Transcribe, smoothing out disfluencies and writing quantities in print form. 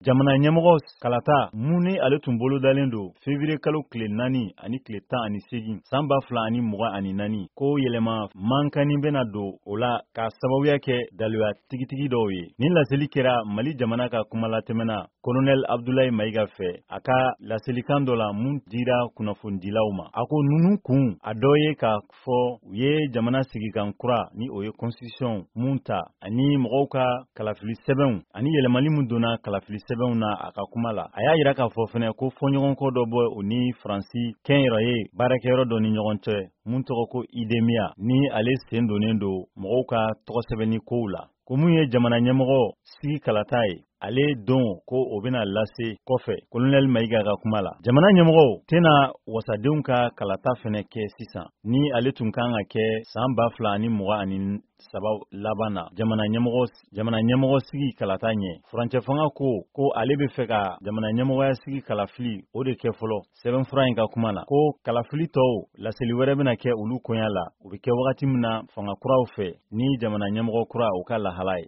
jamana ɲɛmɔgɔ kalata mun ni ale tun bolo dalen don février kalo tile 4 ani tile 18 san 2024 ko yɛlɛma mankani bɛna don o la ka sababuya kɛ daluya tigitigi dɔw ye. Nin laseli kɛra Mali jamana ka kumalatɛmɛna Colonel Abdoulaye Maïga fɛ a ka laselikan dɔ la mun dira kunnafonidilaw ma. A ko nunu kun a dɔ ye k'a fɔ u ye jamana sigikan kura ni o ye constitution mun ta ani mɔgɔw ka kalafili sɛbɛnw ani yɛlɛmali mun donna kalafili sɛbɛnw na a ka kuma la. A y'a yira k'a fɔ fɛnɛ ko fɔɲɔgɔnkɔ dɔ bɔ o ni Faransi kɛnyɛrɛye baarakɛyɔrɔ dɔ ni ɲɔgɔn cɛ mun tɔgɔ ko IDEMIA ni ale sen donnen don mɔgɔw ka tɔgɔsɛbɛnni kow la. Ko mun ye jamana ɲɛmɔgɔ sigi kalata ye ale don ko o bɛna lase kɔfɛ Colonel Maïga ka kuma la. Jamana ɲɛmɔgɔ tɛna wasadenw ka kalata fɛnɛ kɛ sisan ni ale tun kan ka kɛ san 2023 laban na jamana ɲɛmɔgɔ sigi kalata ɲɛ. Furancɛ fanga ko ale bɛ fɛ ka jamana ɲɛmɔgɔya sigi kalafili o de kɛ fɔlɔ sɛbɛnfura in ka kuma la ko kalafili tɔw laseli wɛrɛ bɛna kɛ olu koɲa la o bɛ kɛ wagati min na fanga kuraw fɛ ni jamana ɲɛmɔgɔ kura o ka lahala ye.